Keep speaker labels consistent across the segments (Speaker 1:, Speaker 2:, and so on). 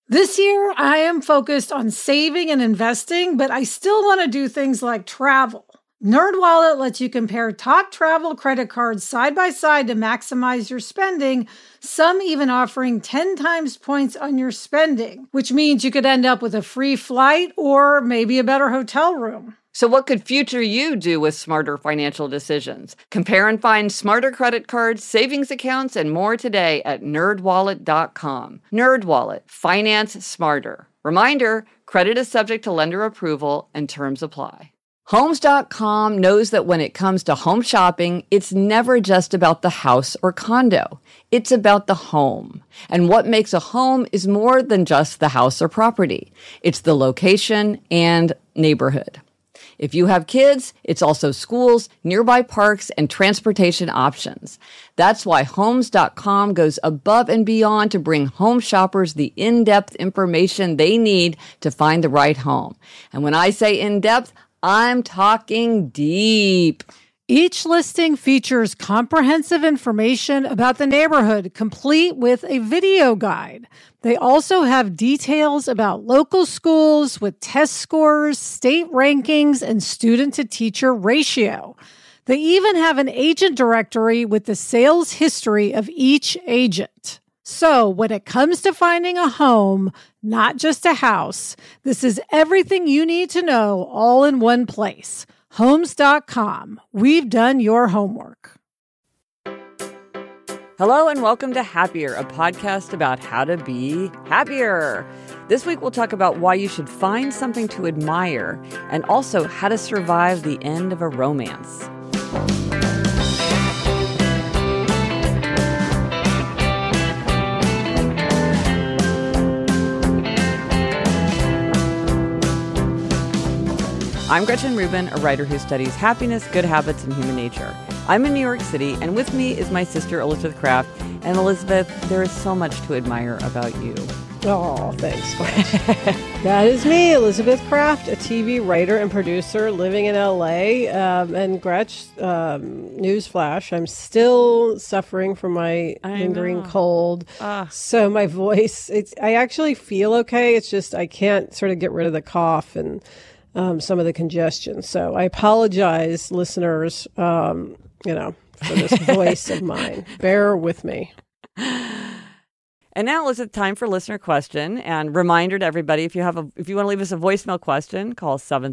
Speaker 1: This year, I am focused on saving and investing, but I still want to do things like travel. NerdWallet lets you compare top travel credit cards side by side to maximize your spending, some even offering 10 times points on your spending, which means you could end up with a free flight or maybe a better hotel room.
Speaker 2: So what could future you do with smarter financial decisions? Compare and find smarter credit cards, savings accounts, and more today at nerdwallet.com. NerdWallet. Finance smarter. Reminder, credit is subject to lender approval and terms apply. Homes.com knows that when it comes to home shopping, it's never just about the house or condo. It's about the home. And what makes a home is more than just the house or property. It's the location and neighborhood. If you have kids, it's also schools, nearby parks, and transportation options. That's why Homes.com goes above and beyond to bring home shoppers the in-depth information they need to find the right home. And when I say in-depth, I'm talking deep.
Speaker 1: Each listing features comprehensive information about the neighborhood, complete with a video guide. They also have details about local schools with test scores, state rankings, and student-to-teacher ratio. They even have an agent directory with the sales history of each agent. So when it comes to finding a home, not just a house, this is everything you need to know all in one place. Homes.com. We've done your homework.
Speaker 2: Hello and welcome to Happier, a podcast about how to be happier. This week we'll talk about why you should find something to admire and also how to survive the end of a romance. I'm Gretchen Rubin, a writer who studies happiness, good habits, and human nature. I'm in New York City, and with me is my sister, Elizabeth Kraft. And Elizabeth, there is so much to admire about you.
Speaker 3: Oh, thanks, Gretchen. That is me, Elizabeth Kraft, a TV writer and producer living in L.A. And Gretch, newsflash, I'm still suffering from my lingering cold. So my voice, I actually feel okay. It's just I can't sort of get rid of the cough and some of the congestion. So I apologize, listeners, for this voice of mine. Bear with me.
Speaker 2: And now is it time for listener question. And reminder to everybody, if you want to leave us a voicemail question, call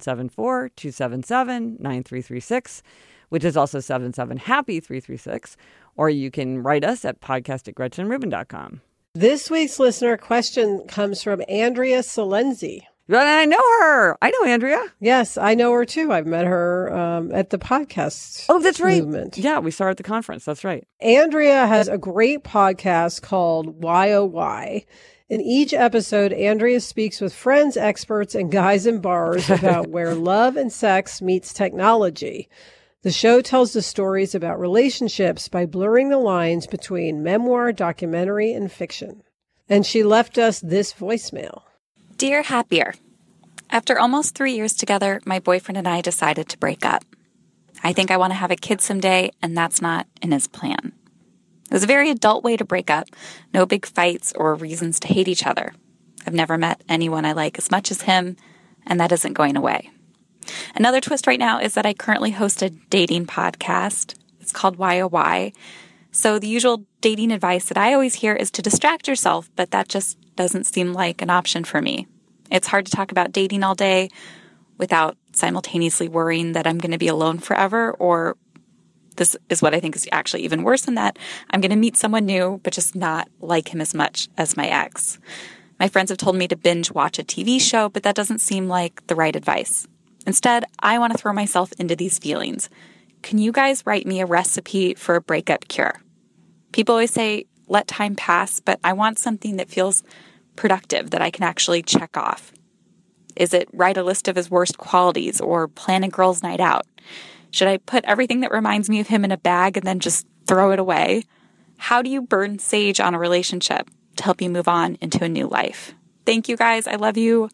Speaker 2: 774-277-9336, which is also 77-HAPPY-336. Or you can write us at podcast@GretchenRubin.com.
Speaker 3: This week's listener question comes from Andrea Salenzi.
Speaker 2: I know her. I know Andrea.
Speaker 3: Yes, I know her too. I've met her at the podcast.
Speaker 2: Oh, that's right.
Speaker 3: Movement.
Speaker 2: Yeah, we saw her at the conference. That's right.
Speaker 3: Andrea has a great podcast called Why Oh Why. In each episode, Andrea speaks with friends, experts, and guys in bars about where love and sex meets technology. The show tells the stories about relationships by blurring the lines between memoir, documentary, and fiction. And she left us this voicemail.
Speaker 4: Dear Happier, after almost 3 years together, my boyfriend and I decided to break up. I think I want to have a kid someday, and that's not in his plan. It was a very adult way to break up. No big fights or reasons to hate each other. I've never met anyone I like as much as him, and that isn't going away. Another twist right now is that I currently host a dating podcast. It's called Why Oh Why. So the usual dating advice that I always hear is to distract yourself, but that just doesn't seem like an option for me. It's hard to talk about dating all day without simultaneously worrying that I'm going to be alone forever, or this is what I think is actually even worse than that. I'm going to meet someone new, but just not like him as much as my ex. My friends have told me to binge watch a TV show, but that doesn't seem like the right advice. Instead, I want to throw myself into these feelings. Can you guys write me a recipe for a breakup cure? People always say, let time pass, but I want something that feels productive, that I can actually check off. Is it write a list of his worst qualities or plan a girls' night out? Should I put everything that reminds me of him in a bag and then just throw it away? How do you burn sage on a relationship to help you move on into a new life? Thank you, guys. I love you.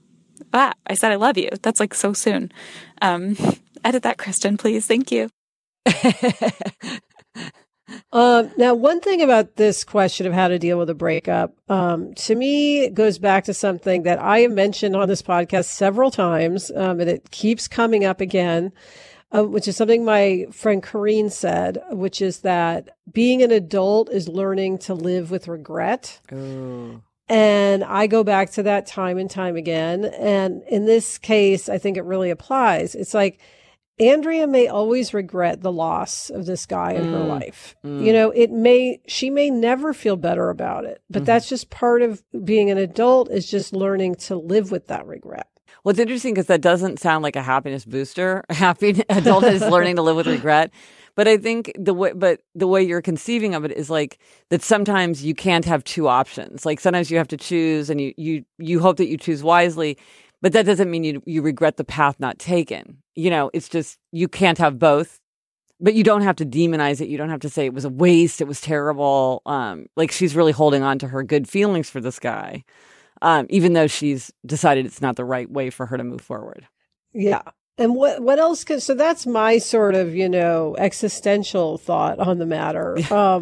Speaker 4: I said I love you. That's like so soon. Edit that, Kristen, please. Thank you.
Speaker 3: Now, one thing about this question of how to deal with a breakup, to me, it goes back to something that I have mentioned on this podcast several times, and it keeps coming up again, which is something my friend Corrine said, which is that being an adult is learning to live with regret.
Speaker 5: Ooh.
Speaker 3: And I go back to that time and time again. And in this case, I think it really applies. It's like Andrea may always regret the loss of this guy in her life. You know, she may never feel better about it, but that's just part of being an adult, is just learning to live with that regret.
Speaker 5: Well, it's interesting because that doesn't sound like a happiness booster. Happy adult is learning to live with regret. But I think the way you're conceiving of it is like that sometimes you can't have two options. Like sometimes you have to choose, and you hope that you choose wisely, but that doesn't mean you regret the path not taken. You know, it's just you can't have both. But you don't have to demonize it. You don't have to say it was a waste, it was terrible. Like she's really holding on to her good feelings for this guy, even though she's decided it's not the right way for her to move forward.
Speaker 3: Yeah. And what else so that's my sort of, existential thought on the matter.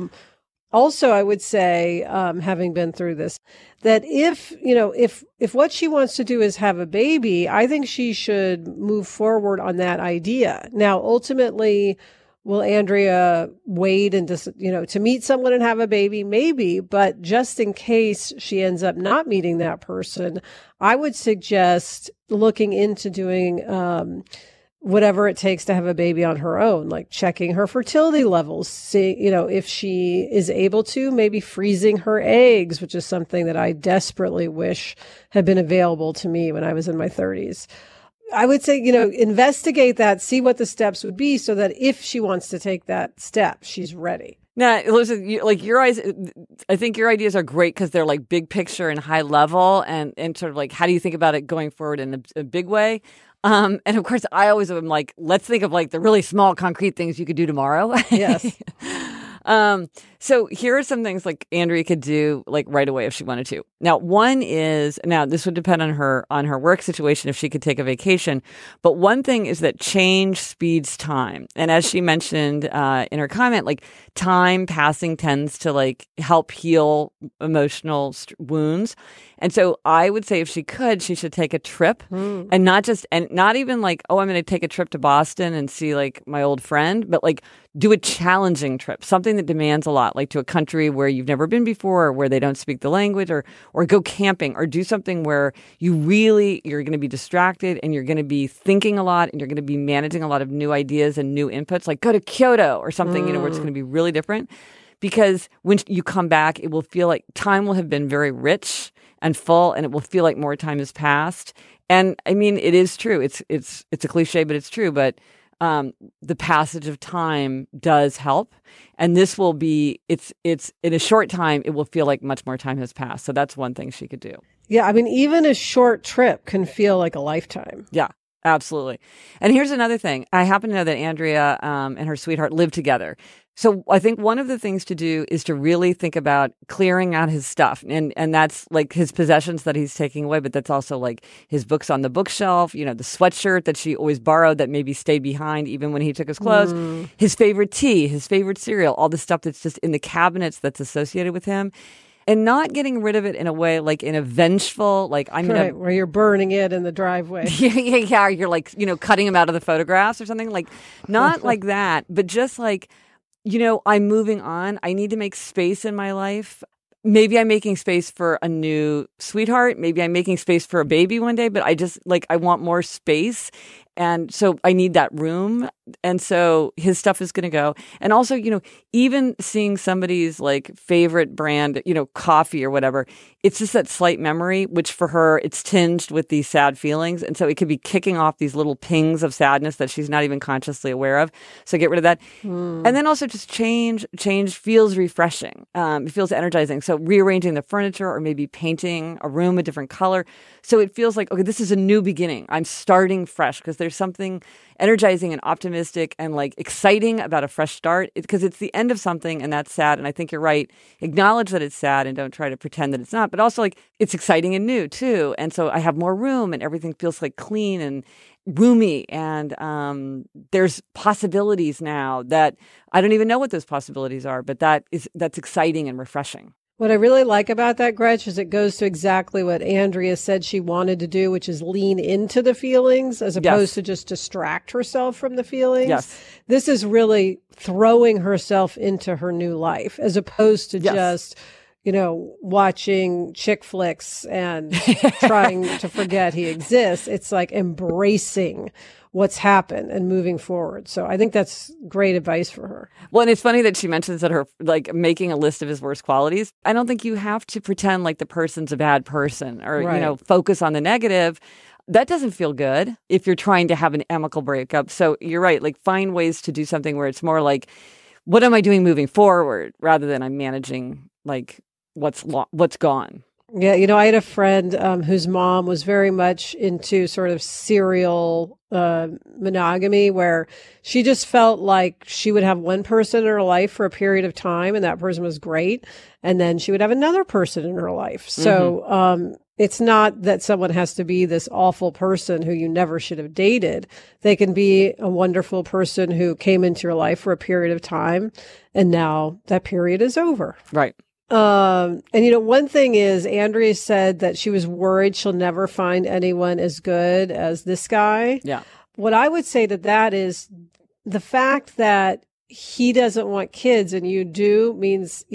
Speaker 3: Also, I would say, having been through this, that if what she wants to do is have a baby, I think she should move forward on that idea. Now, ultimately, will Andrea wait and just, to meet someone and have a baby? Maybe, but just in case she ends up not meeting that person, I would suggest looking into doing whatever it takes to have a baby on her own, like checking her fertility levels, see, if she is able to, maybe freezing her eggs, which is something that I desperately wish had been available to me when I was in my 30s. I would say, investigate that, see what the steps would be so that if she wants to take that step, she's ready.
Speaker 5: Now, listen, I think your ideas are great because they're like big picture and high level and sort of like, how do you think about it going forward in a big way? And of course, I always am like, let's think of like the really small, concrete things you could do tomorrow.
Speaker 3: Yes.
Speaker 5: So here are some things like Andrea could do like right away if she wanted to. Now, one is, this would depend on her work situation if she could take a vacation. But one thing is that change speeds time. And as she mentioned in her comment, like time passing tends to like help heal emotional wounds. And so I would say if she could, she should take a trip and not even like, oh, I'm going to take a trip to Boston and see like my old friend, but like do a challenging trip, something that demands a lot, like to a country where you've never been before or where they don't speak the language, or go camping, or do something where you're going to be distracted and you're going to be thinking a lot and you're going to be managing a lot of new ideas and new inputs, like go to Kyoto or something, where it's going to be really different. Because when you come back, it will feel like time will have been very rich and full, and it will feel like more time has passed. And I mean, it is true. It's a cliche, but it's true. But the passage of time does help, and this will be it's in a short time. It will feel like much more time has passed. So that's one thing she could do.
Speaker 3: Yeah, I mean, even a short trip can feel like a lifetime.
Speaker 5: Yeah. Absolutely. And here's another thing. I happen to know that Andrea and her sweetheart live together. So I think one of the things to do is to really think about clearing out his stuff. And that's like his possessions that he's taking away, but that's also like his books on the bookshelf, the sweatshirt that she always borrowed that maybe stayed behind even when he took his clothes, his favorite tea, his favorite cereal, all the stuff that's just in the cabinets that's associated with him. And not getting rid of it in a way like in a vengeful, like I'm going to...
Speaker 3: Where you're burning it in the driveway.
Speaker 5: Yeah. You're like, cutting him out of the photographs or something. Like, not like that, but just like, I'm moving on. I need to make space in my life. Maybe I'm making space for a new sweetheart. Maybe I'm making space for a baby one day, but I just I want more space. And so I need that room. And so his stuff is going to go. And also, even seeing somebody's like favorite brand, coffee or whatever, it's just that slight memory, which for her, it's tinged with these sad feelings. And so it could be kicking off these little pings of sadness that she's not even consciously aware of. So get rid of that. And then also just change feels refreshing. It feels energizing. So rearranging the furniture or maybe painting a room a different color. So it feels like, okay, this is a new beginning. I'm starting fresh, because there's something energizing and optimistic and like exciting about a fresh start because it's the end of something and that's sad. And I think you're right. Acknowledge that it's sad and don't try to pretend that it's not, but also like it's exciting and new too. And so I have more room and everything feels like clean and roomy. And there's possibilities now that I don't even know what those possibilities are, but that's exciting and refreshing.
Speaker 3: What I really like about that, Gretch, is it goes to exactly what Andrea said she wanted to do, which is lean into the feelings as opposed to just distract herself from the feelings.
Speaker 5: Yes.
Speaker 3: This is really throwing herself into her new life as opposed to just, watching chick flicks and trying to forget he exists. It's like embracing what's happened and moving forward. So I think that's great advice for her.
Speaker 5: Well, and it's funny that she mentions that her like making a list of his worst qualities. I don't think you have to pretend like the person's a bad person or, focus on the negative. That doesn't feel good if you're trying to have an amicable breakup. So you're right. Like find ways to do something where it's more like, what am I doing moving forward rather than I'm managing like what's gone.
Speaker 3: Yeah, I had a friend whose mom was very much into sort of serial monogamy where she just felt like she would have one person in her life for a period of time and that person was great. And then she would have another person in her life. So it's not that someone has to be this awful person who you never should have dated. They can be a wonderful person who came into your life for a period of time and now that period is over.
Speaker 5: Right.
Speaker 3: And one thing is Andrea said that she was worried she'll never find anyone as good as this guy.
Speaker 5: Yeah.
Speaker 3: What I would say to that is the fact that he doesn't want kids and you do means,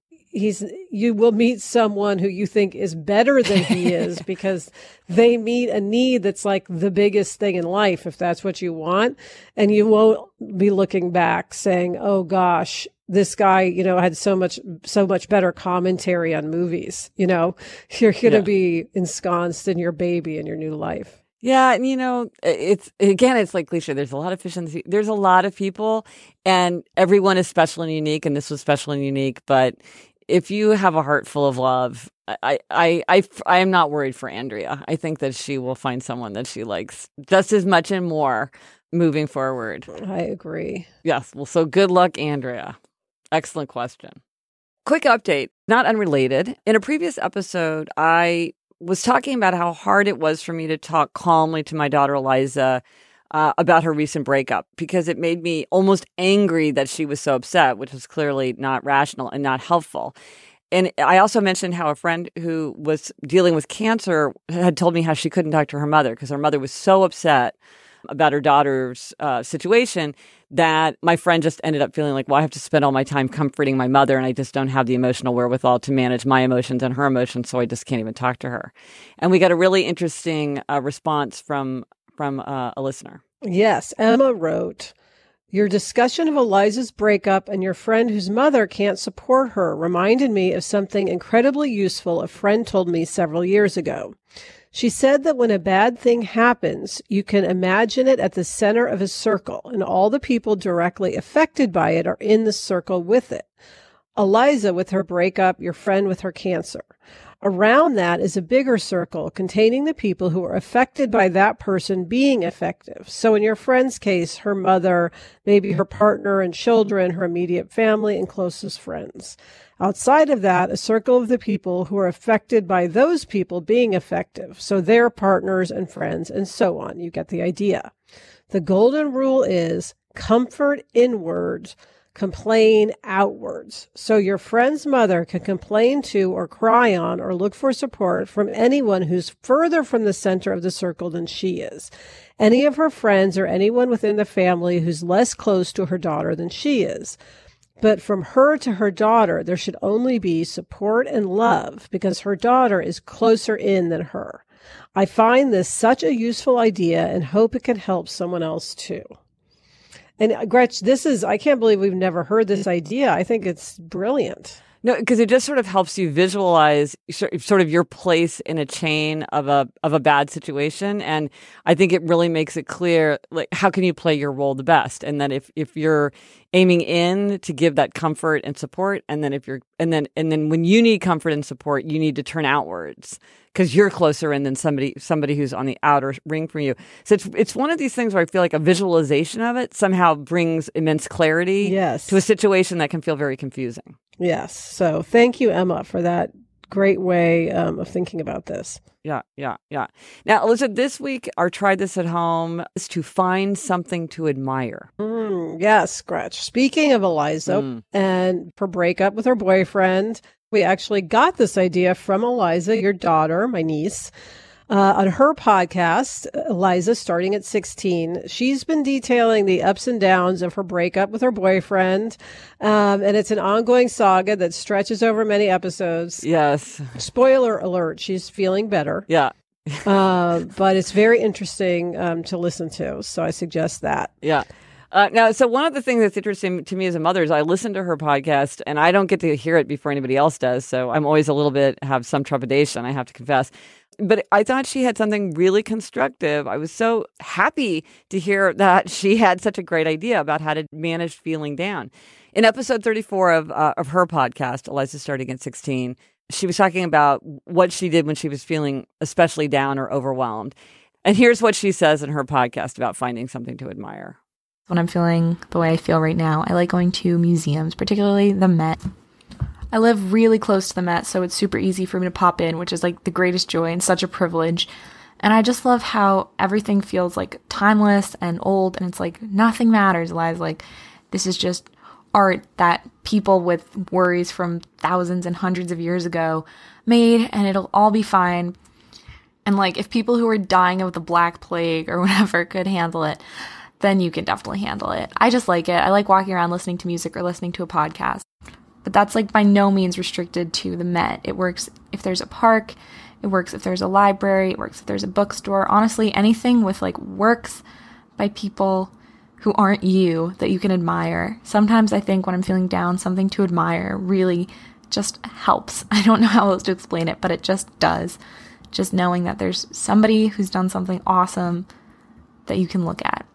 Speaker 3: you will meet someone who you think is better than he is because they meet a need that's like the biggest thing in life, if that's what you want. And you won't be looking back saying, oh gosh, this guy, had so much better commentary on movies. You're going to be ensconced in your baby and your new life.
Speaker 5: Yeah. And, it's like cliche. There's a lot of fish in the sea. There's a lot of people and everyone is special and unique. And this was special and unique. But if you have a heart full of love, I am not worried for Andrea. I think that she will find someone that she likes just as much and more moving forward.
Speaker 3: I agree.
Speaker 5: Yes. Well, so good luck, Andrea. Excellent question. Quick update, not unrelated. In a previous episode, I was talking about how hard it was for me to talk calmly to my daughter, Eliza, about her recent breakup because it made me almost angry that she was so upset, which was clearly not rational and not helpful. And I also mentioned how a friend who was dealing with cancer had told me how she couldn't talk to her mother because her mother was so upset about her daughter's situation that my friend just ended up feeling like, well, I have to spend all my time comforting my mother and I just don't have the emotional wherewithal to manage my emotions and her emotions, so I just can't even talk to her. And we got a really interesting response from a listener.
Speaker 3: Yes, Emma wrote, your discussion of Eliza's breakup and your friend whose mother can't support her reminded me of something incredibly useful a friend told me several years ago. She said that when a bad thing happens, you can imagine it at the center of a circle, and all the people directly affected by it are in the circle with it. Eliza with her breakup, your friend with her cancer. Around that is a bigger circle containing the people who are affected by that person being effective. So in your friend's case, her mother, maybe her partner and children, her immediate family and closest friends. Outside of that, a circle of the people who are affected by those people being effective. So their partners and friends and so on. You get the idea. The golden rule is comfort inwards, complain outwards. So your friend's mother can complain to or cry on or look for support from anyone who's further from the center of the circle than she is. Any of her friends or anyone within the family who's less close to her daughter than she is. But from her to her daughter, there should only be support and love because her daughter is closer in than her. I find this such a useful idea and hope it can help someone else too. And Gretch, I can't believe we've never heard this idea. I think it's brilliant.
Speaker 5: No, because it just sort of helps you visualize sort of your place in a chain of a bad situation. And I think it really makes it clear, like, how can you play your role the best? And then if you're aiming in to give that comfort and support, and then when you need comfort and support, you need to turn outwards because you're closer in than somebody who's on the outer ring from you. So it's one of these things where I feel like a visualization of it somehow brings immense clarity to a situation that can feel very confusing.
Speaker 3: Yes. So thank you, Emma, for that great way of thinking about this.
Speaker 5: Yeah. Now, Alyssa, this week, our Try This at Home is to find something to admire.
Speaker 3: Yes, Gretch. Speaking of Eliza and her breakup with her boyfriend, we actually got this idea from Eliza, your daughter, my niece, on her podcast, Eliza, starting at 16. She's been detailing the ups and downs of her breakup with her boyfriend. And it's an ongoing saga that stretches over many episodes.
Speaker 5: Yes.
Speaker 3: Spoiler alert, she's feeling better.
Speaker 5: Yeah.
Speaker 3: But it's very interesting to listen to. So I suggest that.
Speaker 5: Yeah. Now, so one of the things that's interesting to me as a mother is I listen to her podcast and I don't get to hear it before anybody else does. So I'm always have some trepidation, I have to confess. But I thought she had something really constructive. I was so happy to hear that she had such a great idea about how to manage feeling down. In episode 34 of her podcast, Eliza Starting at 16, she was talking about what she did when she was feeling especially down or overwhelmed. And here's what she says in her podcast about finding something to admire.
Speaker 6: When I'm feeling the way I feel right now, I like going to museums, particularly the Met. I live really close to the Met, so it's super easy for me to pop in, which is like the greatest joy and such a privilege. And I just love how everything feels like timeless and old, and it's like nothing matters. Eliza's like, this is just art that people with worries from thousands and hundreds of years ago made, and it'll all be fine. And like, if people who are dying of the Black Plague or whatever could handle it, then you can definitely handle it. I just like it. I like walking around listening to music or listening to a podcast. But that's like by no means restricted to the Met. It works if there's a park, it works if there's a library, it works if there's a bookstore. Honestly, anything with like works by people who aren't you that you can admire. Sometimes I think when I'm feeling down, something to admire really just helps. I don't know how else to explain it, but it just does. Just knowing that there's somebody who's done something awesome that you can look at.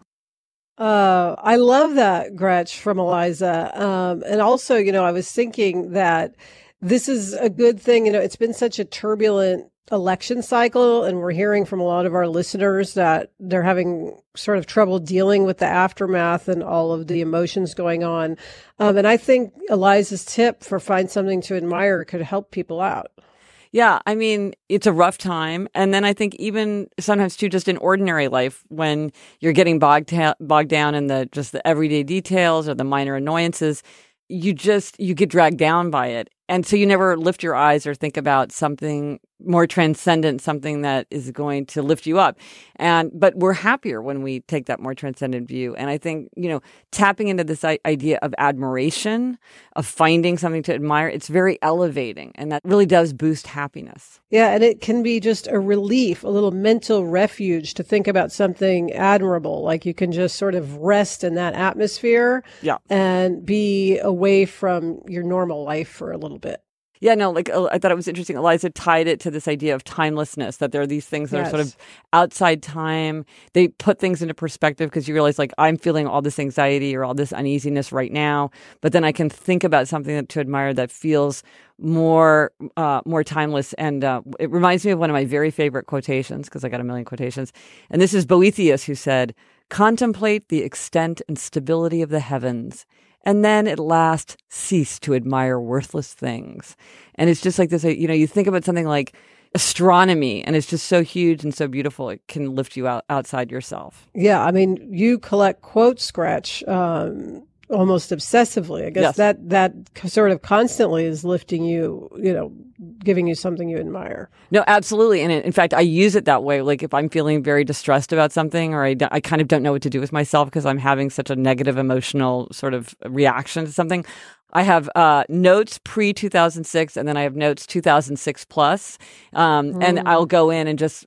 Speaker 3: I love that, Gretch, from Eliza. And also, I was thinking that this is a good thing. It's been such a turbulent election cycle, and we're hearing from a lot of our listeners that they're having sort of trouble dealing with the aftermath and all of the emotions going on. And I think Eliza's tip for find something to admire could help people out.
Speaker 5: Yeah, I mean, it's a rough time. And then I think even sometimes too, just in ordinary life, when you're getting bogged down in the everyday details or the minor annoyances, you get dragged down by it. And so you never lift your eyes or think about something more transcendent, something that is going to lift you up. But we're happier when we take that more transcendent view. And I think, tapping into this idea of admiration, of finding something to admire, it's very elevating. And that really does boost happiness.
Speaker 3: Yeah. And it can be just a relief, a little mental refuge to think about something admirable. Like you can just sort of rest in that atmosphere and be away from your normal life for a little bit.
Speaker 5: Yeah, no, like I thought it was interesting. Eliza tied it to this idea of timelessness, that there are these things that are sort of outside time. They put things into perspective because you realize, like, I'm feeling all this anxiety or all this uneasiness right now, but then I can think about something to admire that feels more timeless. And it reminds me of one of my very favorite quotations, because I got a million quotations. And this is Boethius, who said, "Contemplate the extent and stability of the heavens, and then at last cease to admire worthless things." And it's just like this, you think about something like astronomy, and it's just so huge and so beautiful, it can lift you outside yourself.
Speaker 3: Yeah, I mean, you collect quotes, Gretch, almost obsessively. I guess that sort of constantly is lifting you, giving you something you admire.
Speaker 5: No, absolutely. And in fact, I use it that way. Like if I'm feeling very distressed about something, or I kind of don't know what to do with myself because I'm having such a negative emotional sort of reaction to something, I have notes pre-2006, and then I have notes 2006 plus. And I'll go in and just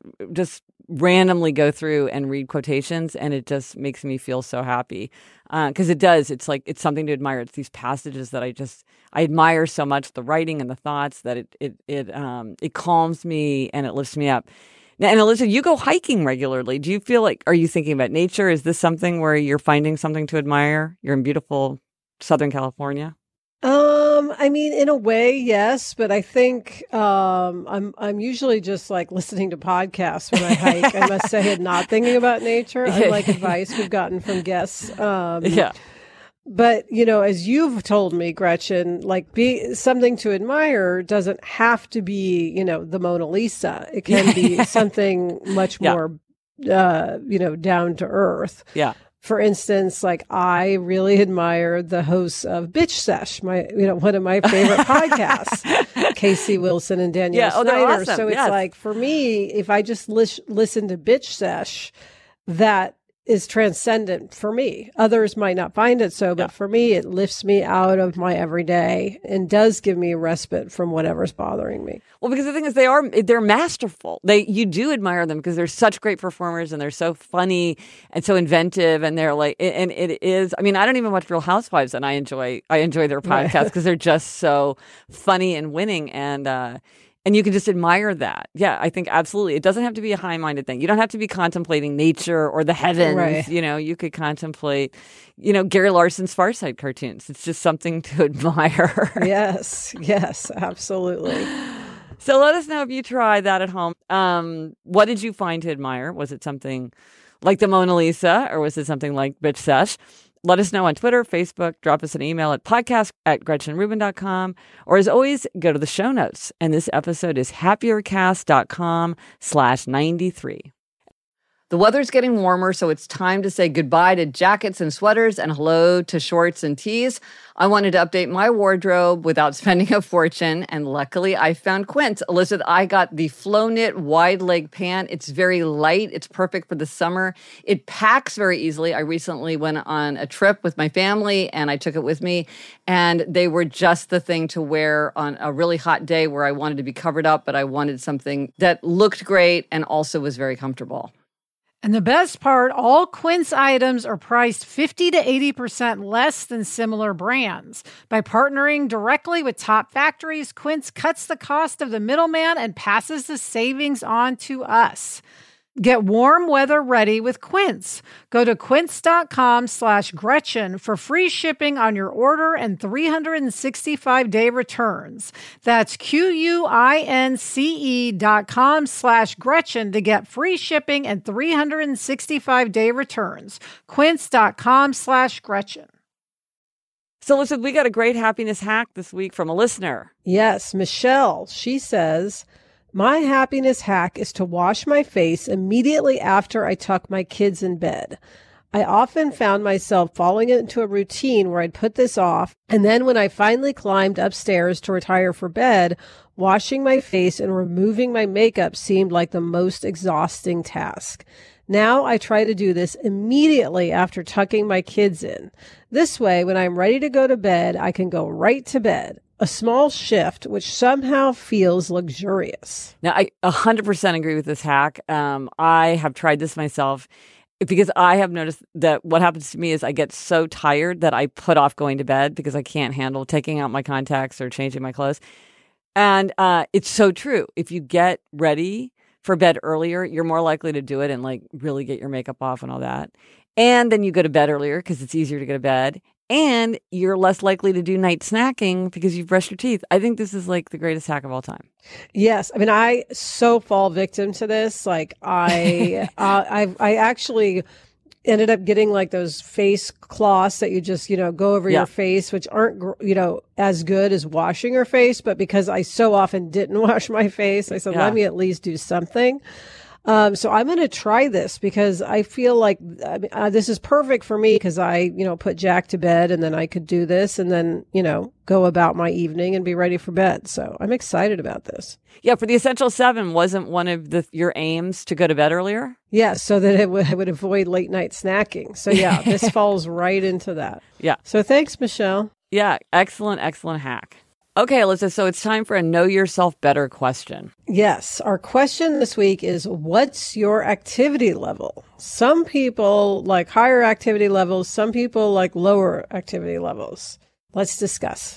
Speaker 5: randomly go through and read quotations, and it just makes me feel so happy. Because it does. It's like, it's something to admire. It's these passages that I admire so much, the writing and the thoughts, that it calms me and it lifts me up. Now, and Alyssa, you go hiking regularly. Do you feel like, are you thinking about nature? Is this something where you're finding something to admire? You're in beautiful Southern California.
Speaker 3: I mean, in a way, yes, but I think I'm usually just like listening to podcasts when I hike. I must say, and not thinking about nature, unlike advice we've gotten from guests.
Speaker 5: Yeah.
Speaker 3: But, as you've told me, Gretchen, like something to admire doesn't have to be, the Mona Lisa. It can be something much more, down to earth.
Speaker 5: Yeah.
Speaker 3: For instance, like I really admire the hosts of Bitch Sesh, one of my favorite podcasts, Casey Wilson and Danielle Snyder.
Speaker 5: Awesome.
Speaker 3: So it's like, for me, if I just listen to Bitch Sesh, that is transcendent for me. Others might not find it so, but for me, it lifts me out of my everyday and does give me a respite from whatever's bothering me.
Speaker 5: Well, because the thing is, they're masterful. You do admire them because they're such great performers and they're so funny and so inventive, and they're like, and it is. I mean, I don't even watch Real Housewives, and I enjoy their podcast because they're just so funny and winning, and you can just admire that. Yeah, I think absolutely. It doesn't have to be a high-minded thing. You don't have to be contemplating nature or the heavens.
Speaker 3: Right.
Speaker 5: You could contemplate, Gary Larson's Far Side cartoons. It's just something to admire.
Speaker 3: Yes, absolutely.
Speaker 5: So let us know if you try that at home. What did you find to admire? Was it something like the Mona Lisa, or was it something like Bitch Sesh? Let us know on Twitter, Facebook, drop us an email at podcast@GretchenRubin.com. Or as always, go to the show notes. And this episode is happiercast.com/93.
Speaker 2: The weather's getting warmer, so it's time to say goodbye to jackets and sweaters and hello to shorts and tees. I wanted to update my wardrobe without spending a fortune, and luckily I found Quince. Elizabeth, I got the Flow Knit wide leg pant. It's very light. It's perfect for the summer. It packs very easily. I recently went on a trip with my family, and I took it with me, and they were just the thing to wear on a really hot day where I wanted to be covered up, but I wanted something that looked great and also was very comfortable.
Speaker 1: And the best part, all Quince items are priced 50 to 80% less than similar brands. By partnering directly with top factories, Quince cuts the cost of the middleman and passes the savings on to us. Get warm weather ready with Quince. Go to quince.com/Gretchen for free shipping on your order and 365-day returns. That's QUINCE.com/Gretchen to get free shipping and 365-day returns. Quince.com/Gretchen.
Speaker 5: So listen, we got a great happiness hack this week from a listener.
Speaker 3: Yes, Michelle. She says, my happiness hack is to wash my face immediately after I tuck my kids in bed. I often found myself falling into a routine where I'd put this off, and then when I finally climbed upstairs to retire for bed, washing my face and removing my makeup seemed like the most exhausting task. Now I try to do this immediately after tucking my kids in. This way, when I'm ready to go to bed, I can go right to bed. A small shift, which somehow feels luxurious.
Speaker 5: Now, I 100% agree with this hack. I have tried this myself because I have noticed that what happens to me is I get so tired that I put off going to bed because I can't handle taking out my contacts or changing my clothes. And it's so true. If you get ready for bed earlier, you're more likely to do it and like really get your makeup off and all that. And then you go to bed earlier because it's easier to go to bed. And you're less likely to do night snacking because you've brushed your teeth. I think this is like the greatest hack of all time.
Speaker 3: Yes. I mean, I so fall victim to this. Like I actually ended up getting like those face cloths that you just, go over your face, which aren't, as good as washing your face. But because I so often didn't wash my face, I said, let me at least do something. So I'm going to try this because I feel like this is perfect for me because I, put Jack to bed and then I could do this and then, go about my evening and be ready for bed. So I'm excited about this.
Speaker 5: Yeah. For the Essential 7, wasn't one of your aims to go to bed earlier?
Speaker 3: Yeah. So that I would avoid late night snacking. So yeah, this falls right into that.
Speaker 5: Yeah.
Speaker 3: So thanks, Michelle.
Speaker 5: Yeah. Excellent hack. Okay, Alyssa, so it's time for a Know Yourself Better question.
Speaker 3: Yes. Our question this week is, what's your activity level? Some people like higher activity levels. Some people like lower activity levels. Let's discuss.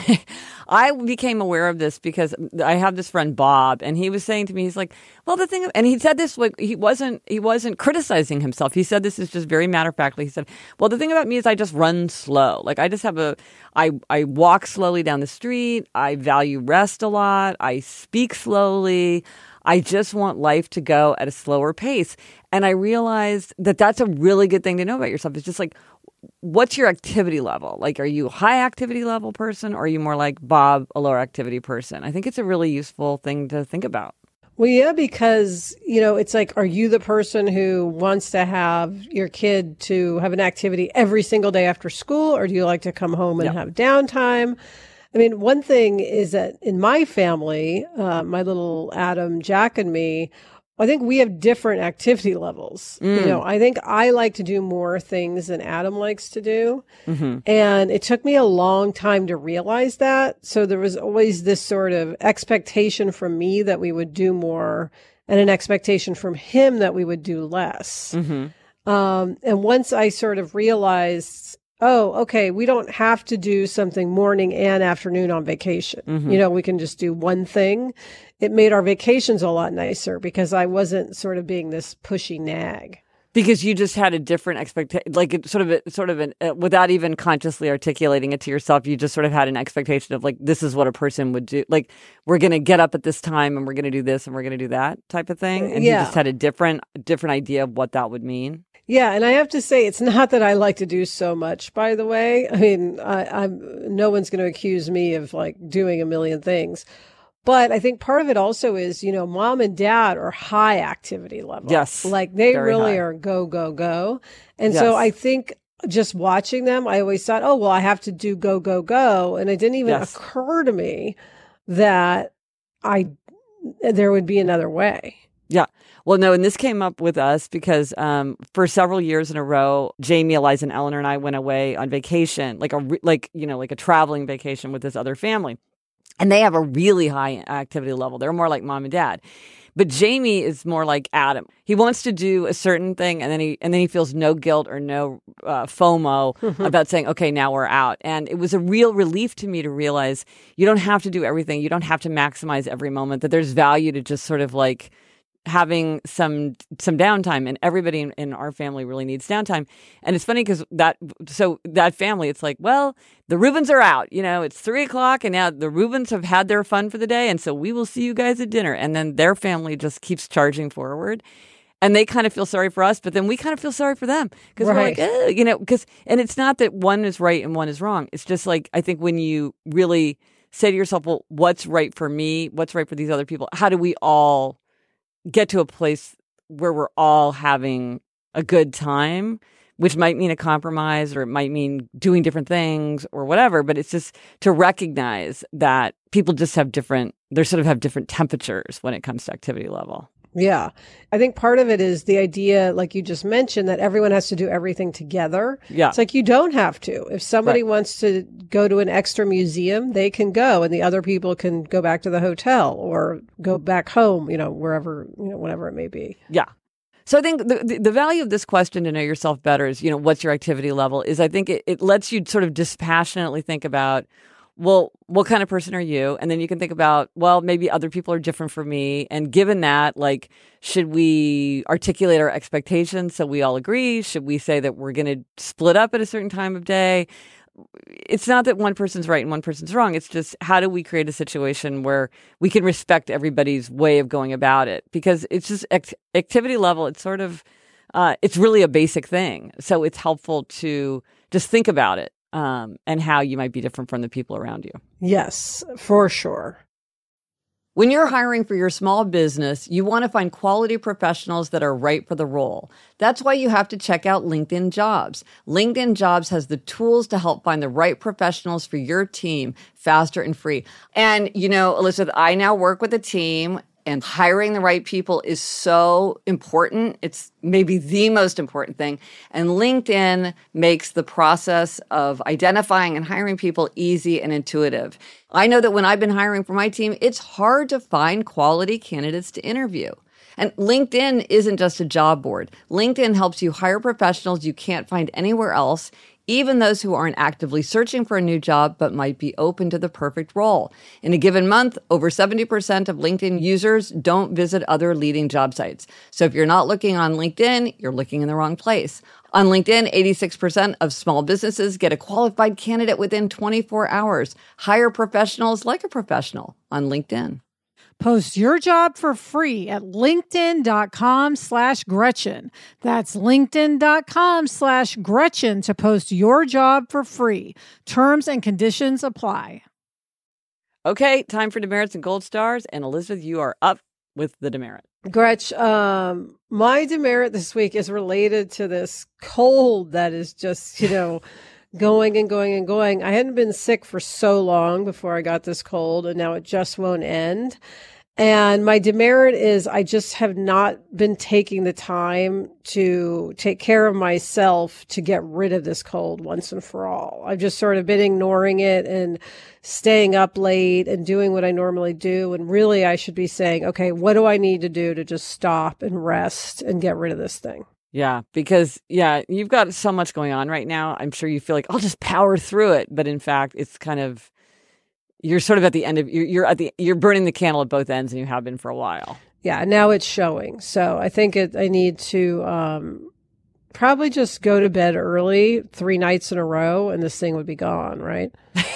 Speaker 5: I became aware of this because I have this friend Bob, and he was saying to me, he's like, well, the thing, and he said this like he wasn't criticizing himself. He said this is just very matter of factly. He said, well, the thing about me is I just run slow. Like I just have I walk slowly down the street. I value rest a lot. I speak slowly. I just want life to go at a slower pace. And I realized that that's a really good thing to know about yourself. It's just like, what's your activity level? Like, are you a high activity level person, or are you more like Bob, a lower activity person? I think it's a really useful thing to think about.
Speaker 3: Well, yeah, because, it's like, are you the person who wants to have your kid to have an activity every single day after school, or do you like to come home and have downtime? I mean, one thing is that in my family, my little Adam, Jack, and me, I think we have different activity levels. I think I like to do more things than Adam likes to do. Mm-hmm. And it took me a long time to realize that. So there was always this sort of expectation from me that we would do more, and an expectation from him that we would do less. Mm-hmm. And once I sort of realized, oh, okay, we don't have to do something morning and afternoon on vacation. Mm-hmm. We can just do one thing. It made our vacations a lot nicer because I wasn't sort of being this pushy nag.
Speaker 5: Because you just had a different expectation, like without even consciously articulating it to yourself, you just sort of had an expectation of like, this is what a person would do. Like, we're going to get up at this time and we're going to do this and we're going to do that type of thing. And you just had a different idea of what that would mean.
Speaker 3: Yeah, and I have to say, it's not that I like to do so much, by the way. I mean, I'm no one's going to accuse me of like doing a million things. But I think part of it also is, mom and dad are high activity level.
Speaker 5: Yes.
Speaker 3: Like they really are go, go, go. And so I think just watching them, I always thought, oh, well, I have to do go, go, go. And it didn't even occur to me that there would be another way.
Speaker 5: Yeah. Well, no, and this came up with us because for several years in a row, Jamie, Eliza, and Eleanor and I went away on vacation, like a traveling vacation with this other family. And they have a really high activity level. They're more like mom and dad. But Jamie is more like Adam. He wants to do a certain thing, and then he feels no guilt or no FOMO about saying, okay, now we're out. And it was a real relief to me to realize you don't have to do everything. You don't have to maximize every moment, that there's value to just sort of like having some downtime, and everybody in our family really needs downtime. And it's funny because that family, it's like, well, the Rubens are out, it's 3:00 and now the Rubens have had their fun for the day. And so we will see you guys at dinner. And then their family just keeps charging forward, and they kind of feel sorry for us, but then we kind of feel sorry for them because we're like, and it's not that one is right and one is wrong. It's just like, I think when you really say to yourself, well, what's right for me? What's right for these other people? How do we all get to a place where we're all having a good time, which might mean a compromise, or it might mean doing different things or whatever. But it's just to recognize that people just have different temperatures when it comes to activity level.
Speaker 3: Yeah. I think part of it is the idea, like you just mentioned, that everyone has to do everything together. Yeah. It's like you don't have to. If somebody wants to go to an extra museum, they can go, and the other people can go back to the hotel or go back home, wherever, whatever it may be.
Speaker 5: Yeah. So I think the value of this question to know yourself better is, what's your activity level, is I think it lets you sort of dispassionately think about, well, what kind of person are you? And then you can think about, well, maybe other people are different from me. And given that, like, should we articulate our expectations so we all agree? Should we say that we're going to split up at a certain time of day? It's not that one person's right and one person's wrong. It's just, how do we create a situation where we can respect everybody's way of going about it? Because it's just activity level. It's sort of, it's really a basic thing. So it's helpful to just think about it. And how you might be different from the people around you.
Speaker 3: Yes, for sure.
Speaker 2: When you're hiring for your small business, you want to find quality professionals that are right for the role. That's why you have to check out LinkedIn Jobs. LinkedIn Jobs has the tools to help find the right professionals for your team faster and free. And, Elizabeth, I now work with a team, and hiring the right people is so important. It's maybe the most important thing. And LinkedIn makes the process of identifying and hiring people easy and intuitive. I know that when I've been hiring for my team, it's hard to find quality candidates to interview. And LinkedIn isn't just a job board. LinkedIn helps you hire professionals you can't find anywhere else even those who aren't actively searching for a new job but might be open to the perfect role. In a given month, over 70% of LinkedIn users don't visit other leading job sites. So if you're not looking on LinkedIn, you're looking in the wrong place. On LinkedIn, 86% of small businesses get a qualified candidate within 24 hours. Hire professionals like a professional on LinkedIn.
Speaker 1: Post your job for free at linkedin.com/Gretchen. That's linkedin.com/Gretchen to post your job for free. Terms and conditions apply.
Speaker 5: Okay, time for demerits and gold stars. And Elizabeth, you are up with the demerit.
Speaker 3: Gretch, my demerit this week is related to this cold that is just, going and going and going. I hadn't been sick for so long before I got this cold, and now it just won't end. And my demerit is I just have not been taking the time to take care of myself to get rid of this cold once and for all. I've just sort of been ignoring it and staying up late and doing what I normally do. And really, I should be saying, okay, what do I need to do to just stop and rest and get rid of this thing?
Speaker 5: Yeah, because, you've got so much going on right now. I'm sure you feel like, I'll just power through it. But in fact, it's kind of, you're sort of at the end of, you're burning the candle at both ends, and you have been for a while.
Speaker 3: Yeah, now it's showing. So I think I need to probably just go to bed early 3 nights in a row, and this thing would be gone, right?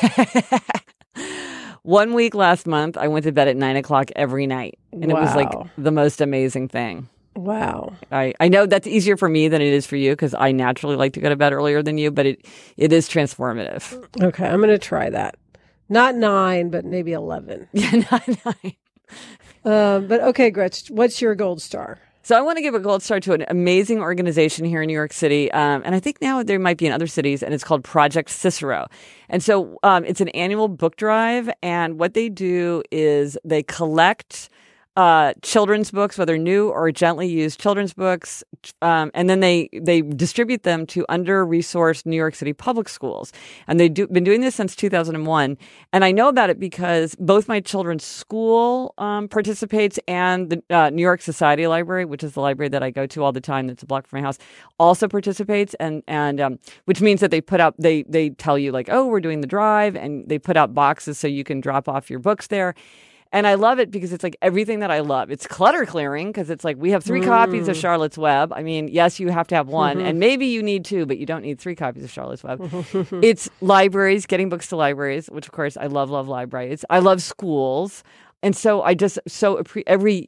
Speaker 5: 1 week last month, I went to bed at 9:00 every night. And It was like the most amazing thing.
Speaker 3: Wow.
Speaker 5: I know that's easier for me than it is for you, because I naturally like to go to bed earlier than you, but it is transformative.
Speaker 3: Okay, I'm going to try that. Not 9, but maybe 11.
Speaker 5: Yeah, not 9.
Speaker 3: But okay, Gretch, what's your gold star?
Speaker 5: So I want to give a gold star to an amazing organization here in New York City. And I think now there might be in other cities, and it's called Project Cicero. And so it's an annual book drive. And what they do is they collect children's books, whether new or gently used children's books, and then they distribute them to under-resourced New York City public schools. And they've been doing this since 2001. And I know about it because both my children's school participates, and the New York Society Library, which is the library that I go to all the time, that's a block from my house, also participates. And which means that they tell you like, oh, we're doing the drive, and they put out boxes so you can drop off your books there. And I love it because it's like everything that I love. It's clutter clearing because it's like we have 3 copies of Charlotte's Web. I mean, yes, you have to have one, and maybe you need 2, but you don't need 3 copies of Charlotte's Web. It's libraries, getting books to libraries, which of course I love libraries. I love schools. And so I just every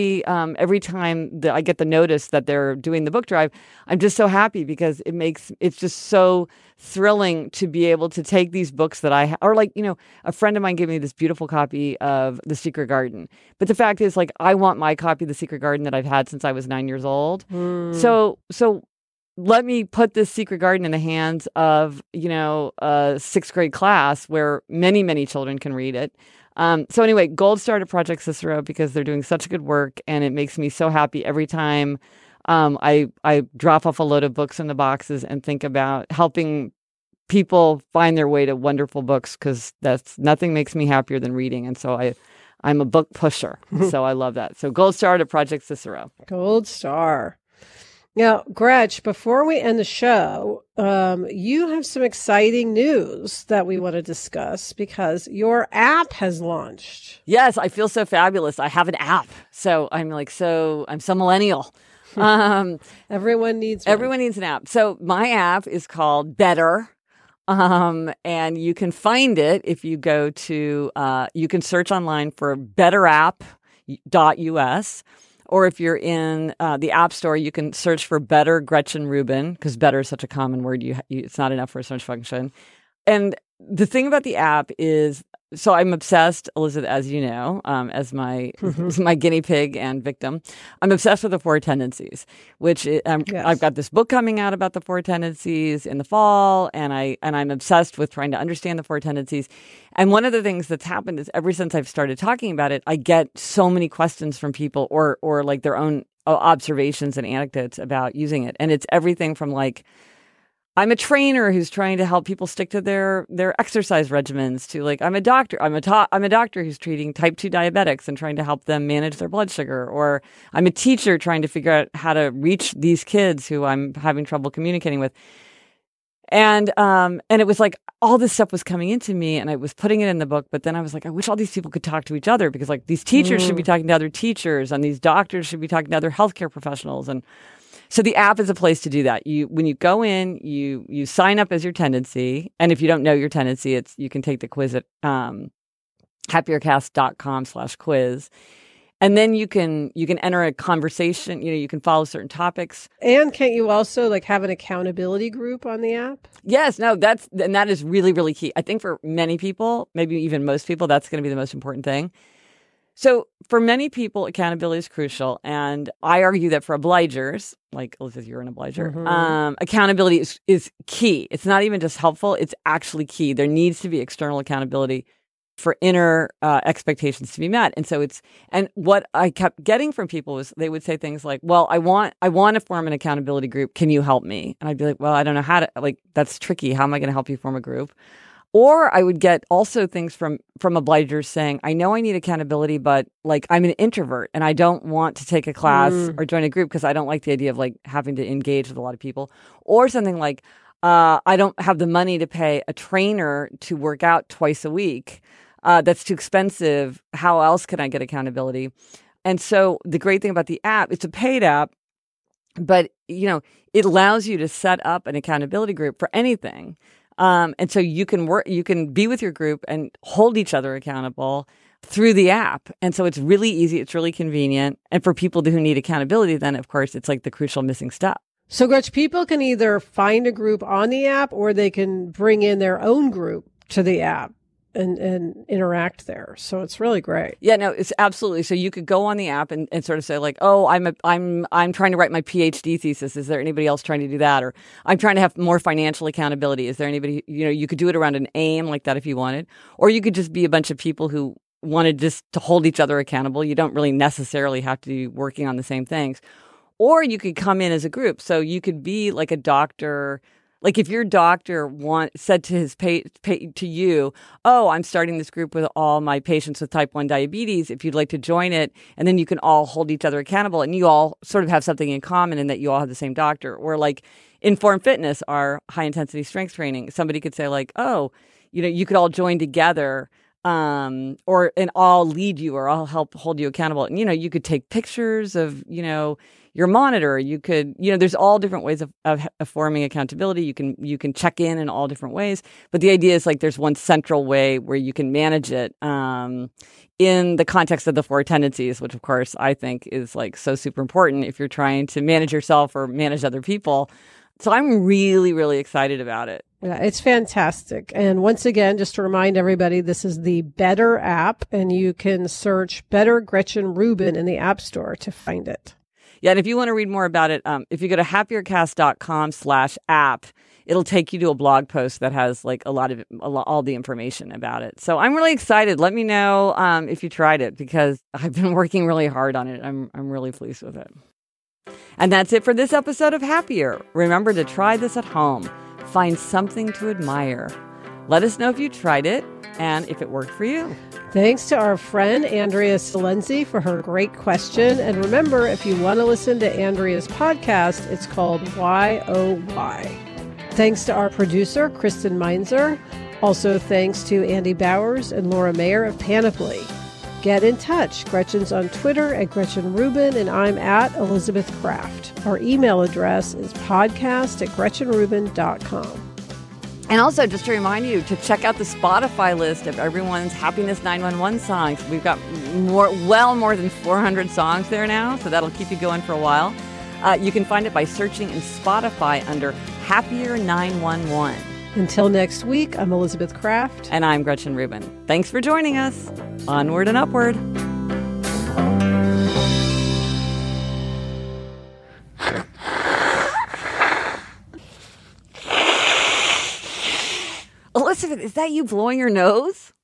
Speaker 5: time that I get the notice that they're doing the book drive, I'm just so happy because it's just so thrilling to be able to take these books that a friend of mine gave me this beautiful copy of The Secret Garden. But the fact is, like, I want my copy of The Secret Garden that I've had since I was 9 years old. So let me put this Secret Garden in the hands of, a 6th grade class where many, many children can read it. So anyway, gold star to Project Cicero because they're doing such good work, and it makes me so happy every time I drop off a load of books in the boxes and think about helping people find their way to wonderful books, because nothing makes me happier than reading. And so I'm a book pusher. So I love that. So gold star to Project Cicero.
Speaker 3: Gold star. Now, Gretch, before we end the show, you have some exciting news that we want to discuss because your app has launched.
Speaker 5: Yes, I feel so fabulous. I have an app. So I'm so millennial.
Speaker 3: Everyone needs one.
Speaker 5: Everyone needs an app. So my app is called Better. And you can find it if you go to, you can search online for betterapp.us. Or if you're in the App Store, you can search for Better Gretchen Rubin, because better is such a common word. It's not enough for a search function. And the thing about the app is, so I'm obsessed, Elizabeth, as you know, as my guinea pig and victim. I'm obsessed with the 4 tendencies, which yes. I've got this book coming out about the 4 tendencies in the fall, and I'm obsessed with trying to understand the 4 tendencies. And one of the things that's happened is ever since I've started talking about it, I get so many questions from people or like their own observations and anecdotes about using it. And it's everything from like, I'm a trainer who's trying to help people stick to their exercise regimens to like, I'm a doctor. I'm a doctor who's treating type 2 diabetics and trying to help them manage their blood sugar. Or I'm a teacher trying to figure out how to reach these kids who I'm having trouble communicating with. And it was like all this stuff was coming into me, and I was putting it in the book. But then I was like, I wish all these people could talk to each other, because like these teachers should be talking to other teachers, and these doctors should be talking to other healthcare professionals. And so the app is a place to do that. When you go in, you sign up as your tendency, and if you don't know your tendency, you can take the quiz at happiercast.com/quiz. And then you can enter a conversation. You can follow certain topics.
Speaker 3: And can't you also like have an accountability group on the app?
Speaker 5: Yes, no, that is really, really key. I think for many people, maybe even most people, that's going to be the most important thing. So for many people, accountability is crucial. And I argue that for obligers, like Elizabeth, you're an obliger, accountability is key. It's not even just helpful, it's actually key. There needs to be external accountability for inner expectations to be met. And so and what I kept getting from people was they would say things like, well, I want to form an accountability group. Can you help me? And I'd be like, well, I don't know how to, like, that's tricky. How am I going to help you form a group? Or I would get also things from obligers saying, I know I need accountability, but like I'm an introvert and I don't want to take a class or join a group because I don't like the idea of like having to engage with a lot of people. Or something like, I don't have the money to pay a trainer to work out twice a week. That's too expensive. How else can I get accountability? And so the great thing about the app, it's a paid app, but it allows you to set up an accountability group for anything. And so you can be with your group and hold each other accountable through the app. And so it's really easy. It's really convenient. And for people who need accountability, then of course it's like the crucial missing step.
Speaker 3: So Gretch, people can either find a group on the app or they can bring in their own group to the app and interact there. So it's really great.
Speaker 5: Yeah, no, it's absolutely. So you could go on the app and sort of say like, oh, I'm trying to write my PhD thesis. Is there anybody else trying to do that? Or I'm trying to have more financial accountability. Is there anybody, you could do it around an aim like that if you wanted. Or you could just be a bunch of people who wanted just to hold each other accountable. You don't really necessarily have to be working on the same things. Or you could come in as a group. So you could be like a doctor. Like if your doctor said to his to you, oh, I'm starting this group with all my patients with type 1 diabetes, if you'd like to join it, and then you can all hold each other accountable and you all sort of have something in common in that you all have the same doctor. Or like Inform Fitness, our high intensity strength training, somebody could say like, oh, you could all join together and I'll lead you or I'll help hold you accountable. And, you could take pictures of, your monitor. You could, there's all different ways of forming accountability. You can check in all different ways. But the idea is like there's one central way where you can manage it in the context of the 4 tendencies, which of course I think is like so super important if you're trying to manage yourself or manage other people. So I'm really, really excited about it.
Speaker 3: Yeah, it's fantastic. And once again, just to remind everybody, this is the Better app, and you can search Better Gretchen Rubin in the App Store to find it.
Speaker 5: Yeah, and if you want to read more about it, if you go to happiercast.com/app, it'll take you to a blog post that has like all the information about it. So I'm really excited. Let me know if you tried it, because I've been working really hard on it. I'm really pleased with it. And that's it for this episode of Happier. Remember to try this at home. Find something to admire. Let us know if you tried it and if it worked for you.
Speaker 3: Thanks to our friend Andrea Silenzi for her great question. And remember, if you want to listen to Andrea's podcast, it's called Why Oh Why. Thanks to our producer, Kristen Meinzer. Also thanks to Andy Bowers and Laura Mayer of Panoply. Get in touch. Gretchen's on Twitter at Gretchen Rubin, and I'm at Elizabeth Kraft. Our email address is podcast@GretchenRubin.com.
Speaker 5: And also, just to remind you to check out the Spotify list of everyone's Happiness 911 songs. We've got more than 400 songs there now, so that'll keep you going for a while. You can find it by searching in Spotify under Happier 911.
Speaker 3: Until next week, I'm Elizabeth Kraft.
Speaker 5: And I'm Gretchen Rubin. Thanks for joining us. Onward and upward. Elizabeth, is that you blowing your nose?